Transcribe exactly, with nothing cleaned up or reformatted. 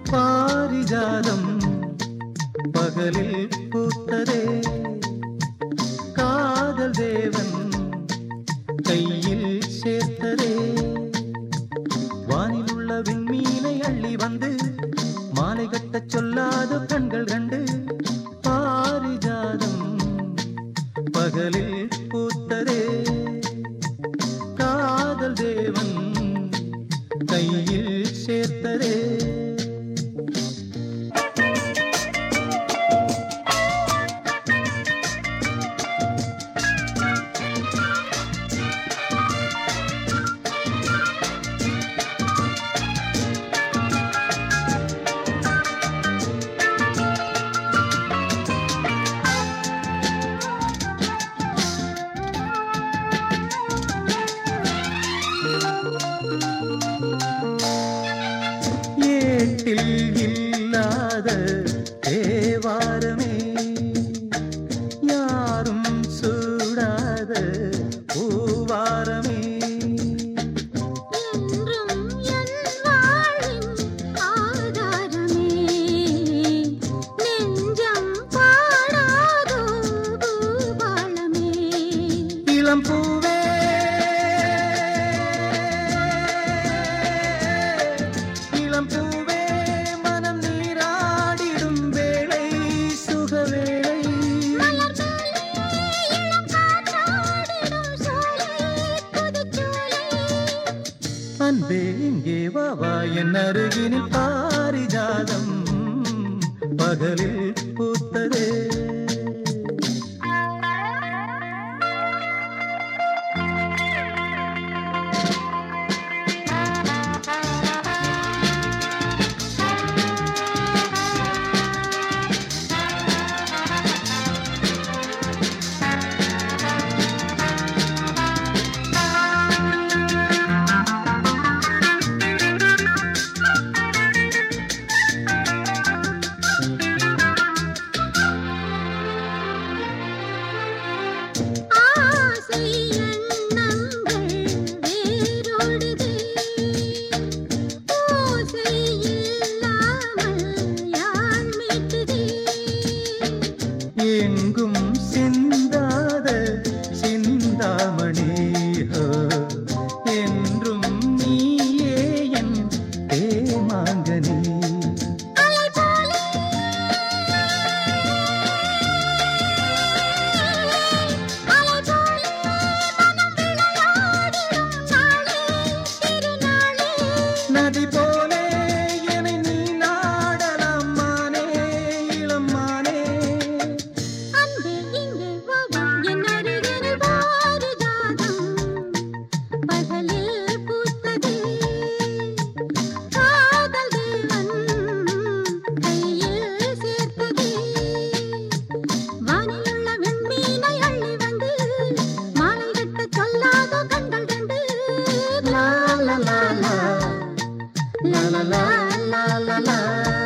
பாரிஜாதம் பகலில் பூத்ததே காதல் தேவன் கையில் சேர்த்ததே வானில் உள்ள விண்மீனை அள்ளி வந்து மாலை கட்டச் சொல்லாத கண்கள் கண்டு பாரிஜாதம் பகலில் பூத்ததே காதல் தேவன் கையில் சேர்த்ததே ஏட்டில் இல்லாத தேவாரமே யாரும் சூடாத பூவாரமே என்றும் என் வாழின் ஆதாரமே நெஞ்சம் பாடாதோ பூபாலமே இளம் பூவே இளம் பூவே மனம் நீராடிடும் வேளை சுகவேளை மலர் மேலே இளம் காற்றாடிடும் சோலை புதுச்சோலை அன்பே இங்கே வா வா என் அருகினில் பாரிஜாதம் பகலில் பூத்ததே ஆசை எண்ணங்கள் வேரோடுதே ஓசை இல்லாமல் யாழ் மீட்டுதே எங்கும் சிந்தாத சிந்தாமணி ஹோ, என்றும் நீயே என் தேமாங்கனி அலை போலே அலை போலே மனம் விளையாடிடும் நாளே திருநாளே நதி போலே என்னை நீ நாடலாம் மானே இளம் மானே அன்பே இங்கே வா வா என் அருகினில் பாரிஜாதம் பகலில் பூத்ததே காதல் தேவன் கையில் சேர்த்ததே வானிலுள்ள விண்மீனை அள்ளி வந்து மாலை கட்டச் சொல்லாத கண்கள் கண்டு லா லா லா லா லா லா லா லா லா லா